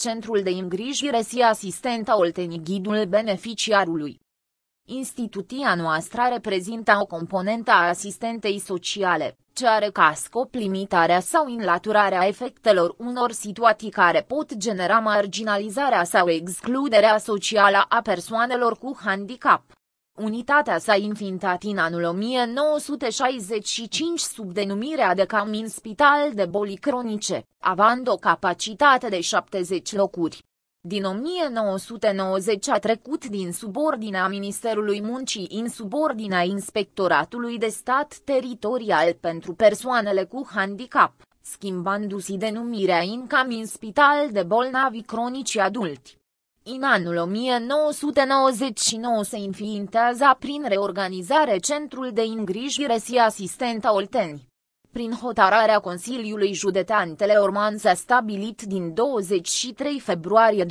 Centrul de îngrijire și asistentă Olteni. Ghidul beneficiarului. Instituția noastră reprezintă o componentă a asistentei sociale, ce are ca scop limitarea sau înlăturarea efectelor unor situații care pot genera marginalizarea sau excluderea socială a persoanelor cu handicap. Unitatea s-a înființat în anul 1965 sub denumirea de Camin Spital de Boli Cronice, având o capacitate de 70 locuri. Din 1990 a trecut din subordinea Ministerului Muncii în subordinea Inspectoratului de Stat Teritorial pentru persoanele cu handicap, schimbându-se denumirea în Camin Spital de Bolnavi Cronici Adulti. În anul 1999 se înființează prin reorganizare Centrul de îngrijire și asistentă Olteni. Prin hotărârea Consiliului Județean Teleorman s-a stabilit din 23 februarie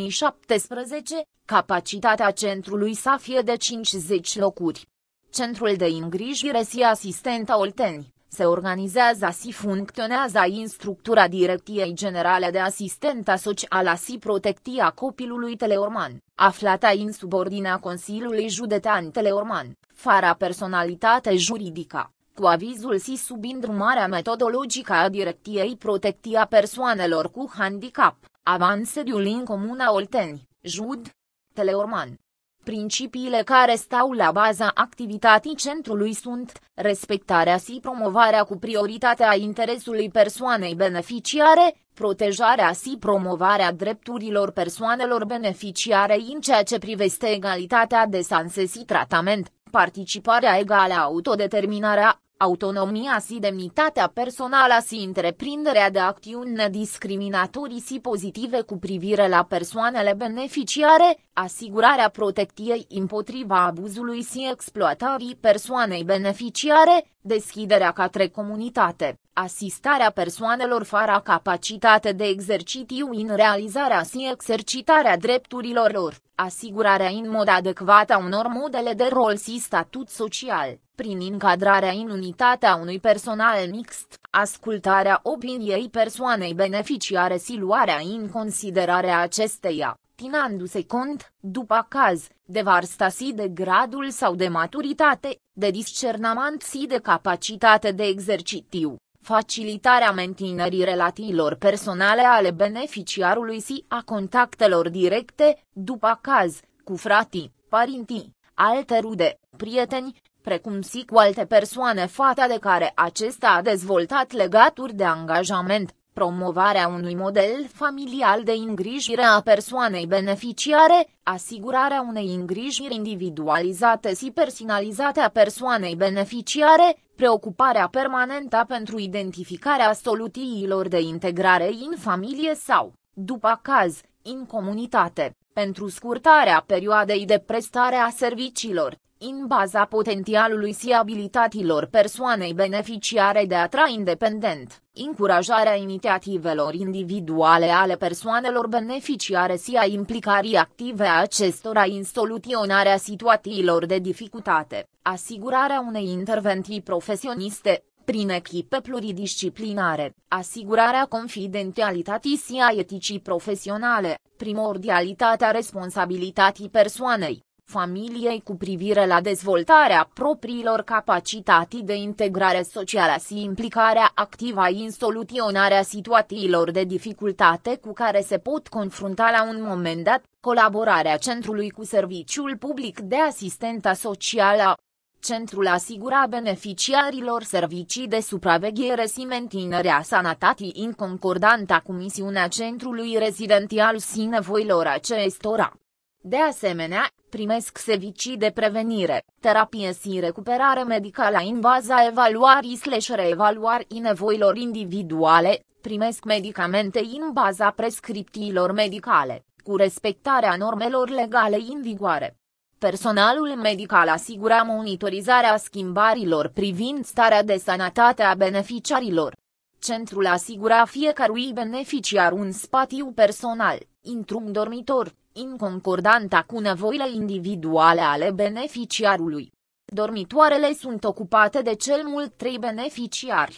2017, capacitatea centrului să fie de 50 locuri. Centrul de îngrijire și asistentă Olteni se organizează și funcționează în structura Direcției Generale de Asistență Socială și Protecția Copilului Teleorman, aflată în subordinea Consiliului Județean Teleorman, fără personalitate juridică, cu avizul și sub îndrumarea metodologică a Direcției Protecția Persoanelor cu Handicap, având sediul în comuna Olteni, Jud, Teleorman. Principiile care stau la baza activității centrului sunt respectarea și promovarea cu prioritatea interesului persoanei beneficiare, protejarea și promovarea drepturilor persoanelor beneficiare în ceea ce privește egalitatea de șanse și tratament, participarea egală, autodeterminarea, autonomia și demnitatea personală și întreprinderea de acțiuni nediscriminatorii și pozitive cu privire la persoanele beneficiare, asigurarea protecției împotriva abuzului și exploatării persoanei beneficiare, deschiderea către comunitate, asistarea persoanelor fără capacitate de exercițiu în realizarea și exercitarea drepturilor lor, asigurarea în mod adecvat a unor modele de rol și statut social, prin încadrarea în unitatea unui personal mixt, ascultarea opiniei persoanei beneficiare și luarea în considerare a acesteia, ținându-se cont, după caz, de vârstă și de gradul sau de maturitate, de discernământ și de capacitate de exercițiu, facilitarea menținerii relațiilor personale ale beneficiarului și a contactelor directe, după caz, cu frații, părinții, alte rude, prieteni, precum și cu alte persoane față de care acesta a dezvoltat legături de angajament, promovarea unui model familial de îngrijire a persoanei beneficiare, asigurarea unei îngrijiri individualizate și personalizate a persoanei beneficiare, preocuparea permanentă pentru identificarea soluțiilor de integrare în familie sau, după caz, în comunitate, pentru scurtarea perioadei de prestare a serviciilor, în baza potențialului și abilităților persoanei beneficiare de a trai independent, încurajarea inițiativelor individuale ale persoanelor beneficiare și a implicării active a acestora în soluționarea situațiilor de dificultate, asigurarea unei intervenții profesioniste, prin echipe pluridisciplinare, asigurarea confidențialității și a eticii profesionale, primordialitatea responsabilității persoanei, familiei cu privire la dezvoltarea propriilor capacități de integrare socială și implicarea activă în soluționarea situațiilor de dificultate cu care se pot confrunta la un moment dat, colaborarea centrului cu Serviciul Public de Asistență Socială. Centrul asigura beneficiarilor servicii de supraveghere și menținerea sănătății în concordanță cu misiunea centrului rezidențial și nevoilor acestora. De asemenea, primesc servicii de prevenire, terapie și recuperare medicală în baza evaluării/reevaluării nevoilor individuale, primesc medicamente în baza prescripțiilor medicale, cu respectarea normelor legale în vigoare. Personalul medical asigura monitorizarea schimbărilor privind starea de sănătate a beneficiarilor. Centrul asigura fiecărui beneficiar un spațiu personal, într-un dormitor, în concordanță cu nevoile individuale ale beneficiarului. Dormitoarele sunt ocupate de cel mult 3 beneficiari.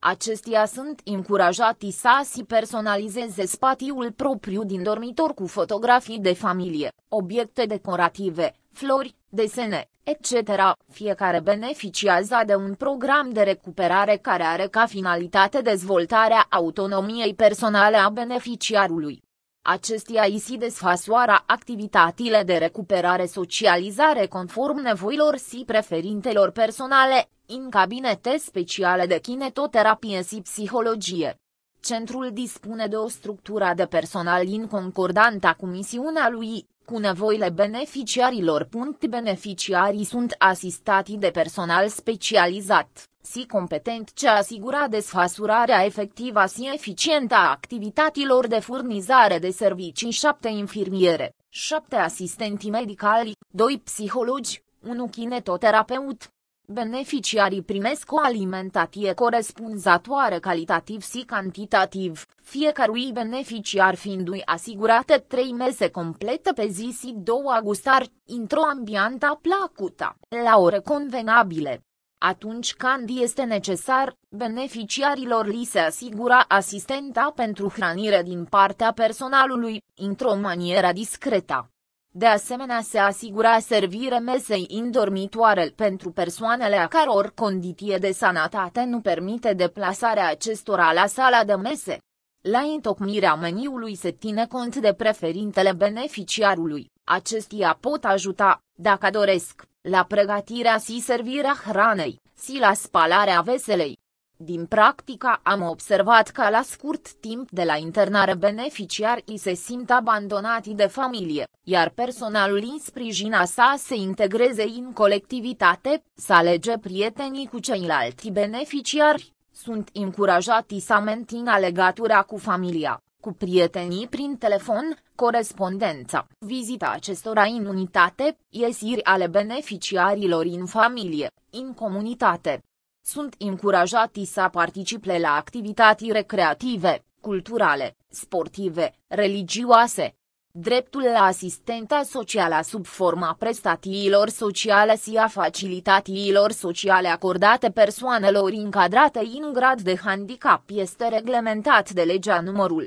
Acestea sunt încurajati să si personalizeze spațiul propriu din dormitor cu fotografii de familie, obiecte decorative, flori, desene, etc. Fiecare beneficiază de un program de recuperare care are ca finalitate dezvoltarea autonomiei personale a beneficiarului. Acestea îi se desfășoară activitățile de recuperare socializare conform nevoilor și preferințelor personale, în cabinete speciale de kinetoterapie și psihologie. Centrul dispune de o structură de personal în concordanță cu misiunea lui, cu nevoile beneficiarilor. Beneficiarii sunt asistați de personal specializat și competent ce asigură desfășurarea efectivă și eficientă a activităților de furnizare de servicii. 7 infirmiere, 7 asistenți medicali, 2 psihologi, 1 kinetoterapeut. Beneficiarii primesc o alimentație corespunzătoare calitativ și cantitativ, fiecărui beneficiar fiindu-i asigurate 3 mese complete pe zi și 2 gustări, într-o ambianță plăcută, la ore convenabile. Atunci când este necesar, beneficiarilor li se asigură asistența pentru hrănire din partea personalului, într-o manieră discretă. De asemenea se asigură servire mesei în dormitoare pentru persoanele a căror condiție de sănătate nu permite deplasarea acestora la sala de mese. La întocmirea meniului se ține cont de preferințele beneficiarului, acestea pot ajuta, dacă doresc, la pregătirea și servirea hranei, și la spălarea veselei. Din practică am observat că la scurt timp de la internare beneficiarii se simt abandonați de familie, iar personalul îi sprijină să se integreze în colectivitate, să alege prietenii cu ceilalți beneficiari, sunt încurajați să mențină legătura cu familia, cu prietenii prin telefon, corespondența, vizita acestora în unitate, iesiri ale beneficiarilor în familie, în comunitate. Sunt încurajați să participe la activități recreative, culturale, sportive, religioase. Dreptul la asistență socială sub forma prestațiilor sociale și a facilităților sociale acordate persoanelor încadrate în grad de handicap este reglementat de legea numărul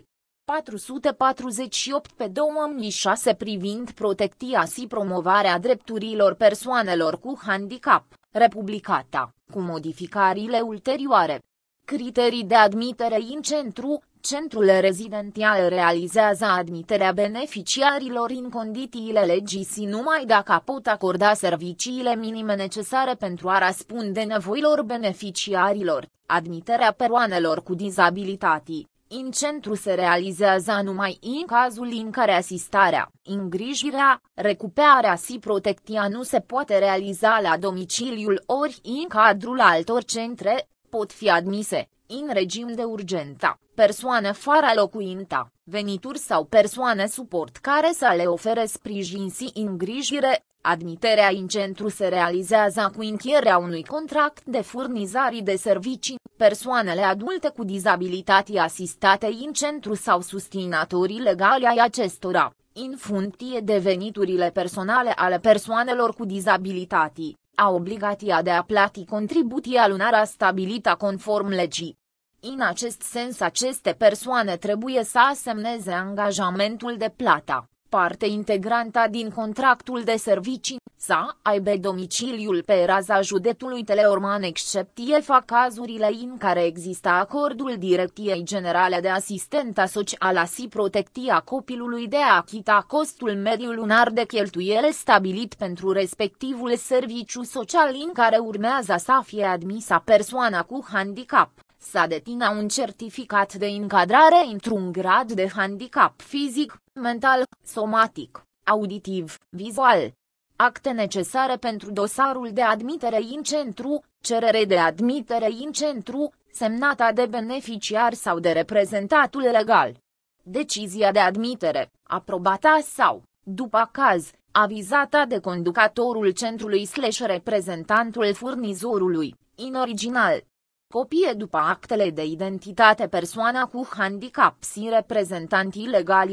448 pe 2006 privind protecția și promovarea drepturilor persoanelor cu handicap, republicată, cu modificările ulterioare. Criterii de admitere în centru. Centrul rezidențial realizează admiterea beneficiarilor în condițiile legii și numai dacă pot acorda serviciile minime necesare pentru a răspunde nevoilor beneficiarilor. Admiterea persoanelor cu dizabilități în centru se realizează numai în cazul în care asistarea, îngrijirea, recuperarea și protecția nu se poate realiza la domiciliul ori în cadrul altor centre, pot fi admise, în regim de urgență, persoane fără locuință, venituri sau persoane suport care să le ofere sprijin și îngrijire. Admiterea în centru se realizează cu încheierea unui contract de furnizare de servicii. Persoanele adulte cu dizabilitate asistate în centru sau susținătorii legali ai acestora, în funcție de veniturile personale ale persoanelor cu dizabilitate, au obligația de a plăti contribuția lunară stabilită conform legii. În acest sens aceste persoane trebuie să semneze angajamentul de plată, parte integrantă din contractul de servicii, să aibă domiciliul pe raza județului Teleorman excepție fac cazurile în care există acordul Direcției Generale de Asistență Socială și Protecția Copilului de a achita costul mediu lunar de cheltuiele stabilit pentru respectivul serviciu social în care urmează să fie admisă persoana cu handicap. Să dețină un certificat de încadrare într-un grad de handicap fizic, mental, somatic, auditiv, vizual. Acte necesare pentru dosarul de admitere în centru, cerere de admitere în centru, semnată de beneficiar sau de reprezentantul legal. Decizia de admitere, aprobată sau, după caz, avizată de conducătorul centrului / reprezentantul furnizorului, în original. Copie după actele de identitate persoana cu handicap și reprezentanții legali.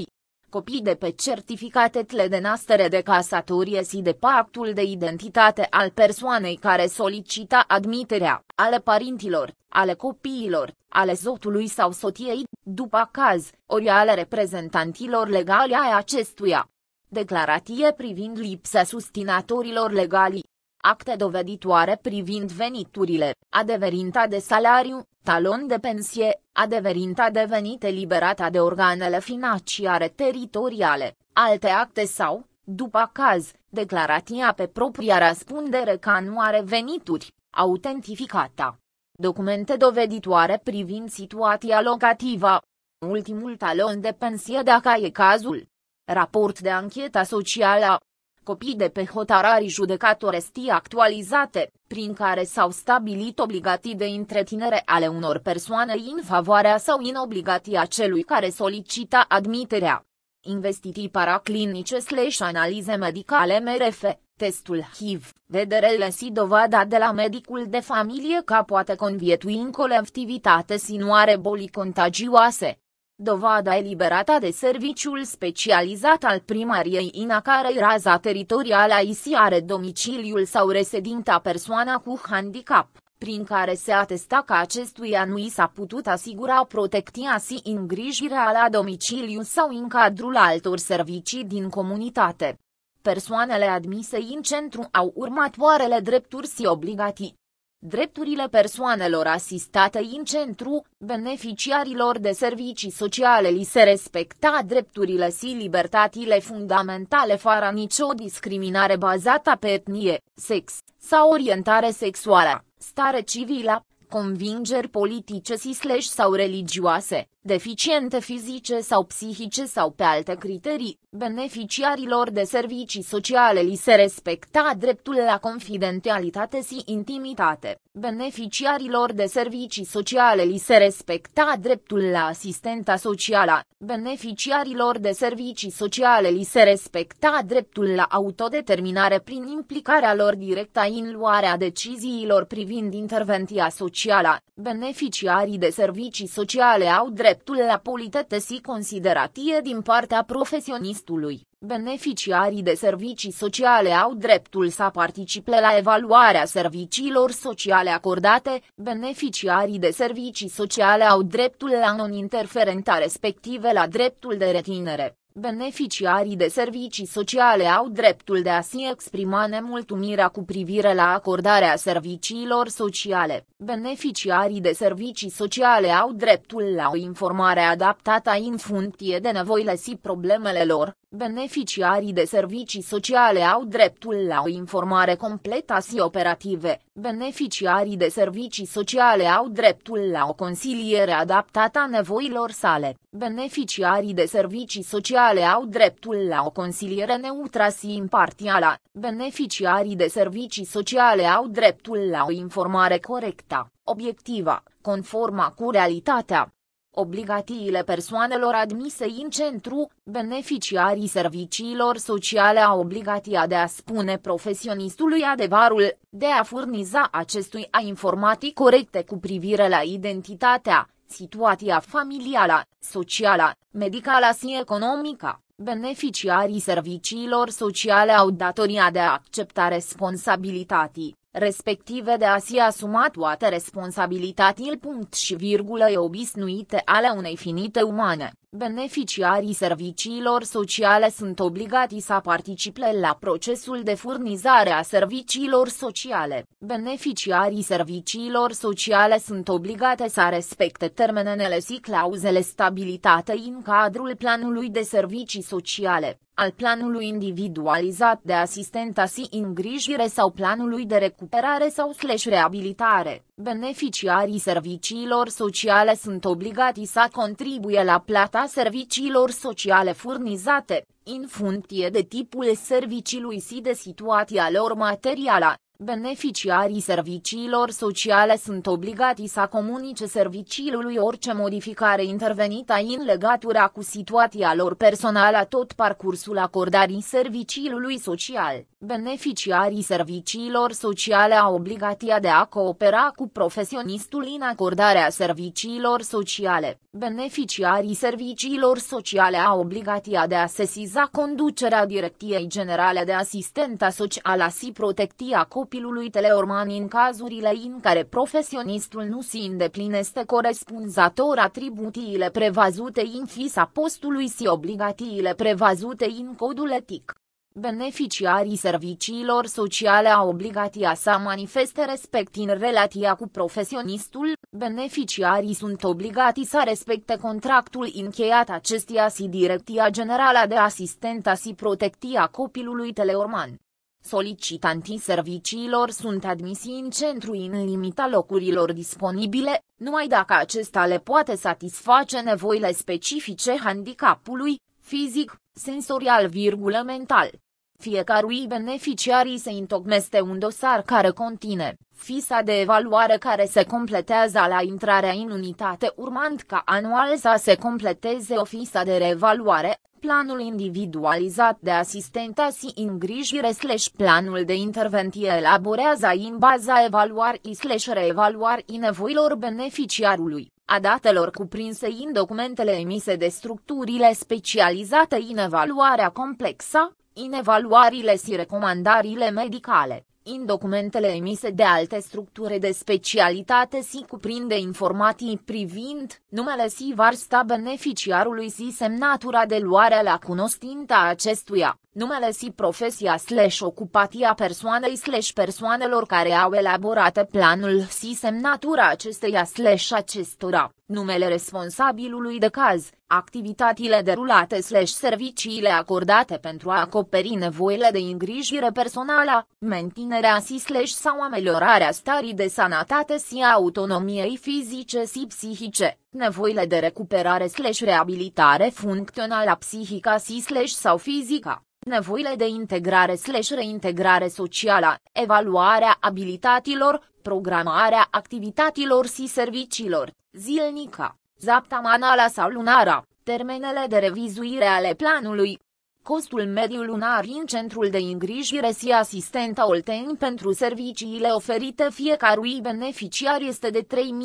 copii de pe certificatele de naștere de casatorie și de pactul de identitate al persoanei care solicita admiterea, ale părinților, ale copiilor, ale soțului sau soției, după caz, ori ale reprezentanților legali ai acestuia. Declarație privind lipsa susținătorilor legali. Acte doveditoare privind veniturile, adeverința de salariu, talon de pensie, adeverința de venit eliberată de organele financiare teritoriale, alte acte sau, după caz, declarația pe propria răspundere că nu are venituri, autentificată. Documente doveditoare privind situația locativă. Ultimul talon de pensie dacă e cazul. Raport de anchetă socială. Copii de pe hotărâri judecătorești actualizate, prin care s-au stabilit obligații de întreținere ale unor persoane în favoarea sau în obligația celui care solicită admiterea. Investiții paraclinice / analize medicale MRF, testul HIV, vederele și dovada de la medicul de familie că poate convietui în colectivitate și nu are boli contagioase. Dovada eliberată de serviciul specializat al primariei în a cărei raza teritorială îi are domiciliul sau reședința persoana cu handicap, prin care se atesta că acestuia nu i s-a putut asigura protecția și îngrijirea la domiciliu sau în cadrul altor servicii din comunitate. Persoanele admise în centru au următoarele drepturi și obligații. Drepturile persoanelor asistate în centru, beneficiarilor de servicii sociale li se respecta drepturile și libertățile fundamentale fără nicio discriminare bazată pe etnie, sex sau orientare sexuală, stare civilă, convingeri politice sau religioase, deficiente fizice sau psihice sau pe alte criterii. Beneficiarilor de servicii sociale li se respecta dreptul la confidențialitate și intimitate. Beneficiarilor de servicii sociale li se respecta dreptul la asistență socială. Beneficiarilor de servicii sociale li se respecta dreptul la autodeterminare prin implicarea lor directă în luarea deciziilor privind intervenția socială. Beneficiarii de servicii sociale au dreptul la politate și considerație din partea profesionistului. Beneficiarii de servicii sociale au dreptul să participe la evaluarea serviciilor sociale acordate. Beneficiarii de servicii sociale au dreptul la non-interferența respective la dreptul de reținere. Beneficiarii de servicii sociale au dreptul de a se exprima nemulțumirea cu privire la acordarea serviciilor sociale. Beneficiarii de servicii sociale au dreptul la o informare adaptată în funcție de nevoile și problemele lor. Beneficiarii de servicii sociale au dreptul la o informare completă și operative. Beneficiarii de servicii sociale au dreptul la o consiliere adaptată nevoilor sale. Beneficiarii de servicii sociale au dreptul la o consiliere neutră și imparțială. Beneficiarii de servicii sociale au dreptul la o informare corectă, obiectivă, conformă cu realitatea. Obligațiile persoanelor admise în centru. Beneficiarii serviciilor sociale au obligația de a spune profesionistului adevărul, de a furniza acestuia informații corecte cu privire la identitatea, situația familială, socială, medicală și economică. Beneficiarii serviciilor sociale au datoria de a accepta responsabilități, respective de a se asuma toate responsabilitățile obișnuite ale unei ființe umane. Beneficiarii serviciilor sociale sunt obligați să participe la procesul de furnizare a serviciilor sociale. Beneficiarii serviciilor sociale sunt obligate să respecte termenele și clauzele stabilitate în cadrul planului de servicii sociale, al planului individualizat de asistență și îngrijire sau planului de recuperare sau reabilitare. Beneficiarii serviciilor sociale sunt obligați să contribuie la plata serviciilor sociale furnizate, în funcție de tipul serviciului și de situația lor materială. Beneficiarii serviciilor sociale sunt obligați să comunice serviciului orice modificare intervenită în legătură cu situația lor personală tot parcursul acordării serviciului social. Beneficiarii serviciilor sociale au obligația de a coopera cu profesionistul în acordarea serviciilor sociale. Beneficiarii serviciilor sociale au obligația de a sesiza conducerea Direcției Generale de Asistență Socială și Protecția Copilului Teleorman în cazurile în care profesionistul nu se îndeplinește corespunzător atribuțiile prevăzute în fișa postului și obligațiile prevăzute în codul etic. Beneficiarii serviciilor sociale au obligația să manifeste respect în relația cu profesionistul. Beneficiarii sunt obligați să respecte contractul încheiat acestuia și Direcția Generală de Asistență și Protecția Copilului Teleorman. Solicitanții serviciilor sunt admisi în centru în limita locurilor disponibile, numai dacă acesta le poate satisface nevoile specifice handicapului, fizic, sensorial, mental. Fiecărui beneficiarii se întocmește un dosar care conține fișa de evaluare care se completează la intrarea în unitate, urmând ca anual să se completeze o fișă de reevaluare, planul individualizat de asistență și îngrijire / planul de intervenție elaborează în baza evaluării / reevaluării nevoilor beneficiarului, a datelor cuprinse în documentele emise de structurile specializate în evaluarea complexă, în evaluările și recomandările medicale, în documentele emise de alte structuri de specialitate și cuprinde informații privind numele și vârsta beneficiarului și semnatura de luare la cunoștință a acestuia, numele și profesia / ocupația persoanei / persoanelor care au elaborat planul și semnatura acesteia / acestora, numele responsabilului de caz, activitățile derulate / serviciile acordate pentru a acoperi nevoile de îngrijire personală, menținerea și / sau ameliorarea stării de sănătate și a autonomiei fizice și psihice, nevoile de recuperare / reabilitare funcțională psihică și / sau fizică, nevoile de integrare / reintegrare socială, evaluarea abilităților, programarea activităților și serviciilor, zilnică, săptămânală sau lunară, termenele de revizuire ale planului. Costul mediu lunar în centrul de îngrijire și asistență Olteni pentru serviciile oferite fiecărui beneficiar este de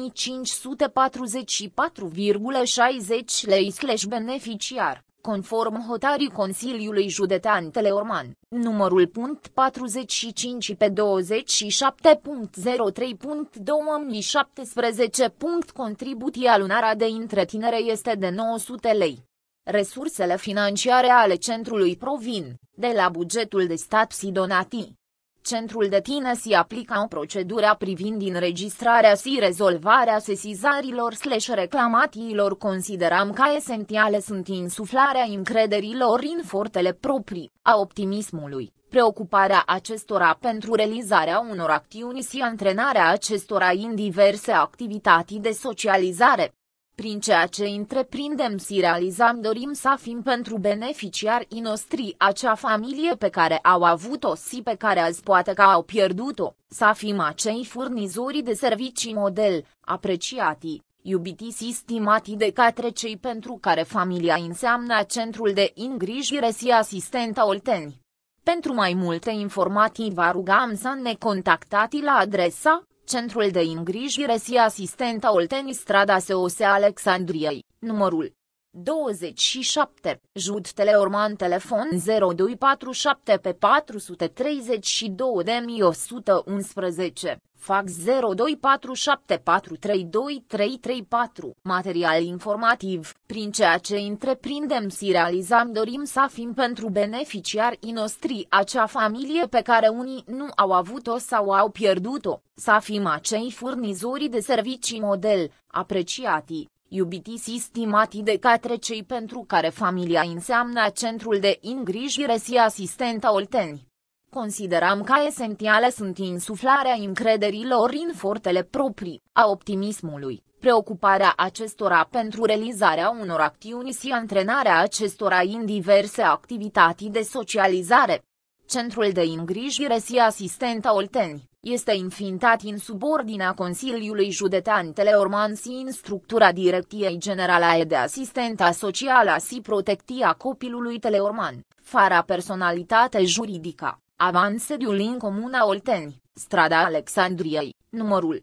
3.544,60 lei / beneficiar, conform hotărârii Consiliului Județean Teleorman, numărul .45 pe 27.03.2017. Contribuția lunară de întreținere este de 900 lei. Resursele financiare ale centrului provin de la bugetul de stat și donații. Centrul deține și aplică o procedură privind înregistrarea și rezolvarea sesizărilor / reclamațiilor. Considerăm că esențiale sunt insuflarea încrederilor în forțele proprii, a optimismului, preocuparea acestora pentru realizarea unor acțiuni și antrenarea acestora în diverse activități de socializare. Prin ceea ce întreprindem și realizăm dorim să fim pentru beneficiarii noștri acea familie pe care au avut-o și pe care azi poate că au pierdut-o, să fim acei furnizori de servicii model, apreciati, iubiți și stimați de către cei pentru care familia înseamnă centrul de îngrijire și asistență Olteni. Pentru mai multe informații vă rugăm să ne contactați la adresa Centrul de îngrijire și asistență Olteni, strada S.O.S. Alexandriei, numărul 27, Jud Teleorman, telefon 0247 pe 432.111, fax 0247 432 334. Material informativ. Prin ceea ce întreprindem și realizăm dorim să fim pentru beneficiarii noștri acea familie pe care unii nu au avut-o sau au pierdut-o, să fim acei furnizori de servicii model, apreciati, iubiți și stimați de către cei pentru care familia înseamnă centrul de îngrijire și asistență Olteni. Considerăm că esențiale sunt insuflarea încrederilor în forțele proprii, a optimismului, preocuparea acestora pentru realizarea unor acțiuni și antrenarea acestora în diverse activități de socializare. Centrul de îngrijire și asistentă Olteni este înființat în subordinea Consiliului Județean Teleorman și în structura Direcției Generale de Asistență Socială și Protecția Copilului Teleorman, fără personalitate juridică, având sediul în comuna Olteni, strada Alexandriei, numărul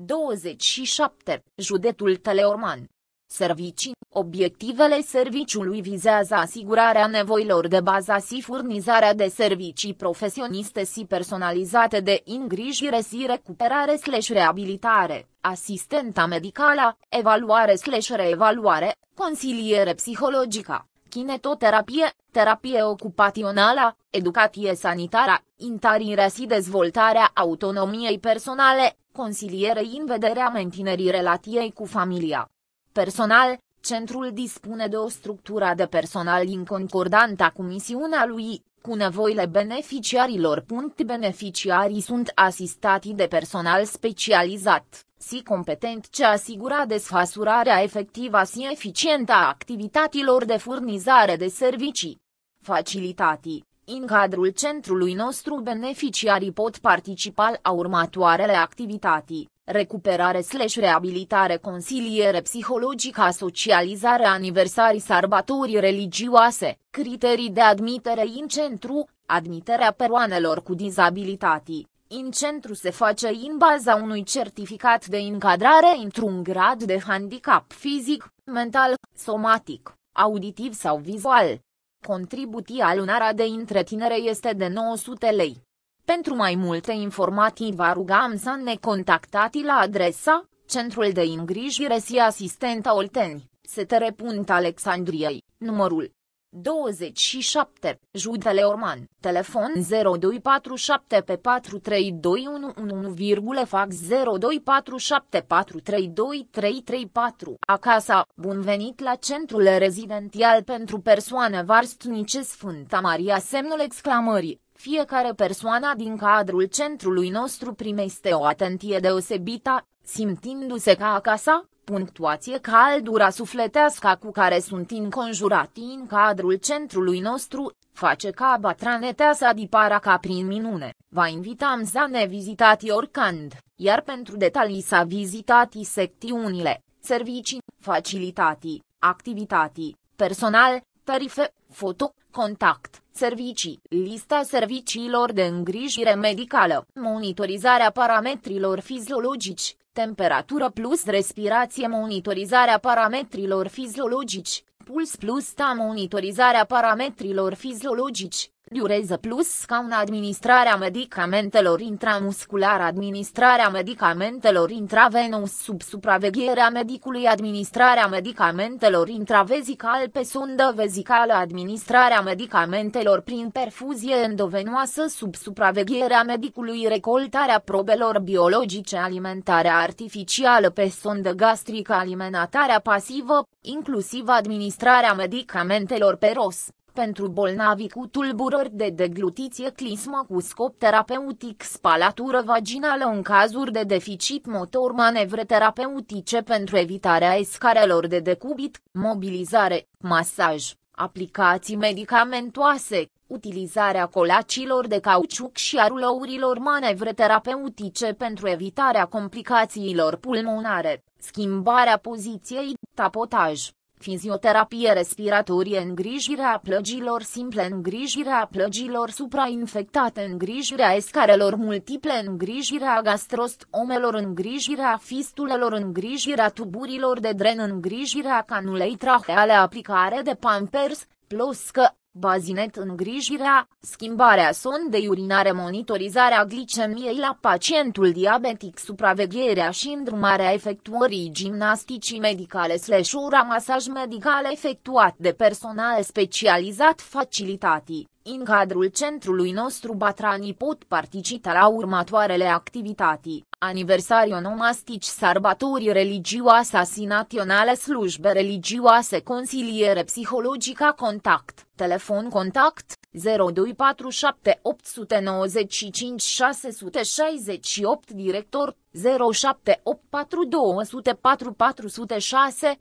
27, județul Teleorman. Servicii. Obiectivele serviciului vizează asigurarea nevoilor de bază și furnizarea de servicii profesioniste și personalizate de îngrijire și recuperare/reabilitare, asistența medicală, evaluare/reevaluare, consiliere psihologică, kinetoterapie, terapie ocupațională, educație sanitară, întărirea și dezvoltarea autonomiei personale, consiliere în vederea menținerii relației cu familia. Personal. Centrul dispune de o structură de personal în concordanță cu misiunea lui, cu nevoile beneficiarilor. Beneficiarii sunt asistați de personal specializat și competent ce asigură desfășurarea efectivă și eficientă a activităților de furnizare de servicii. Facilități. În cadrul centrului nostru beneficiarii pot participa la următoarele activități: recuperare/reabilitare, consiliere psihologică, socializare, aniversarii, sărbători religioase, criterii de admitere în centru, admiterea persoanelor cu dizabilități. În centru se face în baza unui certificat de încadrare într-un grad de handicap fizic, mental, somatic, auditiv sau vizual. Contribuția lunară de întreținere este de 900 lei. Pentru mai multe informații vă rugăm să ne contactați la adresa Centrul de îngrijire și asistentă Olteni, STR. Alexandriei, numărul 27, județul Teleorman, telefon 0247 43211, fax 0247 432 Acasă. Bun venit la Centrul Rezidențial pentru Persoane Vârstnice Sfânta Maria! Fiecare persoană din cadrul centrului nostru primește o atenție deosebită, simțindu-se ca acasă. Punctuație, căldura sufletească cu care sunt înconjurați în cadrul centrului nostru, face ca bătrânetea să dipară ca prin minune. Vă invităm să ne vizitați oricând, iar pentru detalii să vizitați secțiunile, servicii, facilități, activități, personal, tarife, foto, contact, servicii, lista serviciilor de îngrijire medicală, monitorizarea parametrilor fiziologici, temperatură plus respirație, monitorizarea parametrilor fiziologici, puls plus monitorizarea parametrilor fiziologici, diureză plus scaun, administrarea medicamentelor intramuscular, administrarea medicamentelor intravenous sub supravegherea medicului, administrarea medicamentelor intravezical pe sondă vezicală, administrarea medicamentelor prin perfuzie endovenoasă sub supravegherea medicului, recoltarea probelor biologice, alimentarea artificială pe sondă gastrică, alimentarea pasivă, inclusiv administrarea medicamentelor pe ROS. Pentru bolnavi cu tulburări de deglutiție, clismă cu scop terapeutic, spalatură vaginală în cazuri de deficit motor, manevre terapeutice pentru evitarea escarelor de decubit, mobilizare, masaj, aplicații medicamentoase, utilizarea colacilor de cauciuc și a rulourilor, manevre terapeutice pentru evitarea complicațiilor pulmonare, schimbarea poziției, tapotaj. Fizioterapie respiratorie, îngrijirea plăgilor simple, îngrijirea plăgilor suprainfectate, îngrijirea escarelor multiple, îngrijirea gastrostomelor, îngrijirea fistulelor, îngrijirea tuburilor de dren, îngrijirea canulei traheale, aplicare de pampers, ploscă, bazinet, îngrijirea, schimbarea sondei urinare, monitorizarea glicemiei la pacientul diabetic, supravegherea și îndrumarea efectuării gimnasticii medicale / masaj medical efectuat de personal specializat. Facilități. În cadrul centrului nostru bătrânii pot participa la următoarele activități: aniversarii onomastici, sărbători religioase și naționale, slujbe religioase, consiliere psihologică, contact, telefon contact, 0247 895 668, director 0784 204 406,